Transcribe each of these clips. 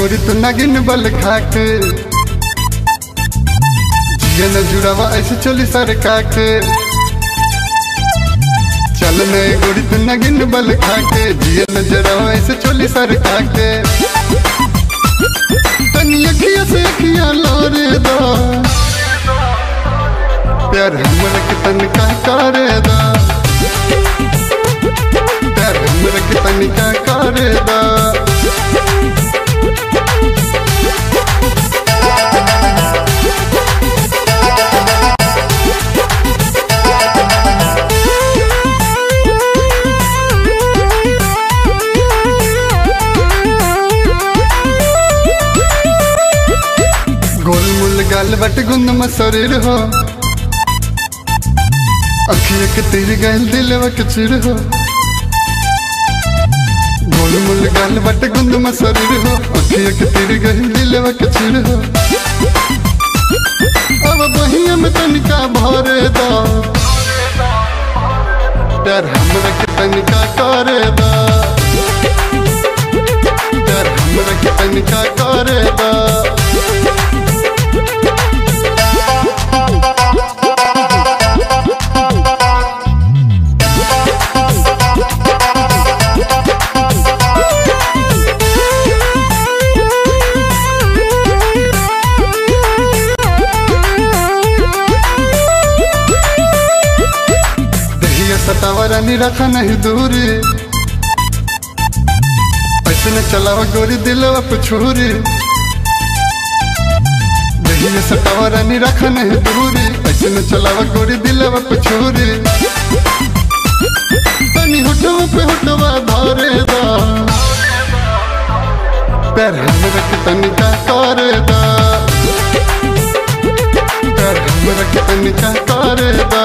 गोरी तू नागिन बल खाके जिया न जुड़ावा ऐसे चोली सर काके। चल नए गोरी तू नागिन बल खाके जिया न जुड़ावा ऐसे चोली सर काके। तनी अखिया से अखिया लोरे दो प्यार हमरा के तनिका करे दा। प्यार हमरा के तनिका करे दा। गोलमुल गाल बट गुंद में शरीर हो अखिया के तेरी गैल दिलवा के चिड़ हो। गोलमुल गाल बट गुंद में शरीर हो अखिया के तेरी गैल दिलवा के चिड़ हो। अब बहिया में तनिका भरे दा प्यार हमरा के तनिका करे दा। प्यार हमरा के तनिका करे दा। सतावरा नहीं रखा नहीं दूरी ऐसे न चलावा गोरी दिलवा पे छुरी। दही सतावरा नहीं रखा नहीं दूरी ऐसे न चलावा गोरी दिलवा पे छुरी। तनी होठवा पे होठवा धरे दा प्यार हमरा के तनिका करे दा। प्यार हमरा के तनिका करे दा।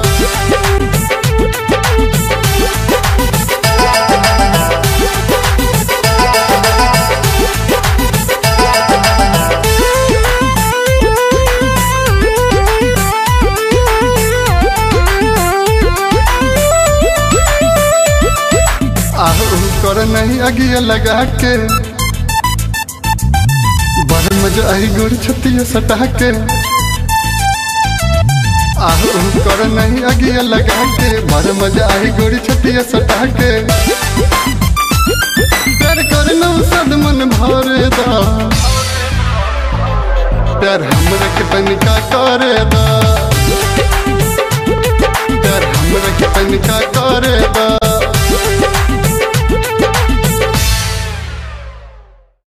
कर नहीं अगिया लगा के बड़ मजा आई गोरी छतिया सटा के। आहू कर नहीं अगिया लगा के बड़ मजा आई गोरी छतिया सटा के। प्यार करना सद मन भरे दा प्यार हमरा के तनिका करे दा। प्यार हमरा के तनिका